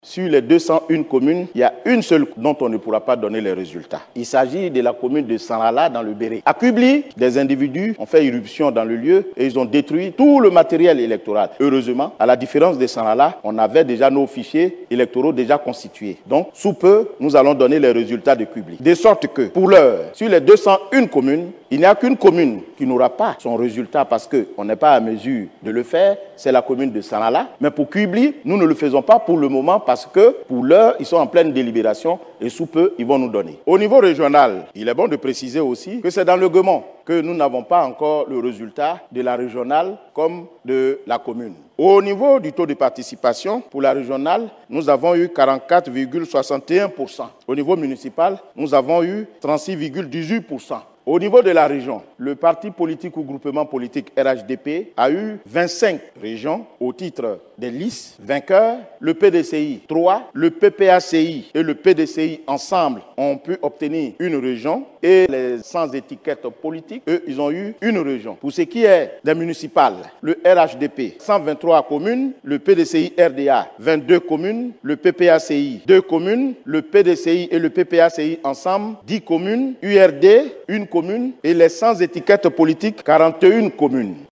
Sur les 201 communes, il y a une seule dont on ne pourra pas donner les résultats. Il s'agit de la commune de Sanrala dans le Béret. À Kubli, des individus ont fait irruption dans le lieu et ils ont détruit tout le matériel électoral. Heureusement, à la différence de Sanrala, on avait déjà nos fichiers électoraux déjà constitués. Donc, sous peu, nous allons donner les résultats de Kubli. De sorte que, pour l'heure, sur les 201 communes, il n'y a qu'une commune qui n'aura pas son résultat parce qu'on n'est pas à mesure de le faire, c'est la commune de Sanrala. Mais pour Kubli, nous ne le faisons pas pour le moment parce que pour l'heure, ils sont en pleine délibération et sous peu, ils vont nous donner. Au niveau régional, il est bon de préciser aussi que c'est dans le Guemon que nous n'avons pas encore le résultat de la régionale comme de la commune. Au niveau du taux de participation, pour la régionale, nous avons eu 44,61%. Au niveau municipal, nous avons eu 36,18%. Au niveau de la région, le parti politique ou groupement politique RHDP a eu 25 régions au titre des listes vainqueurs. Le PDCI 3, le PPACI et le PDCI ensemble ont pu obtenir une région et les sans étiquette politique, eux, ils ont eu une région. Pour ce qui est des municipales, le RHDP 123 communes, le PDCI RDA 22 communes, le PPACI 2 communes, le PDCI et le PPACI ensemble 10 communes, URD 1 commune et les sans étiquette politique 41 communes.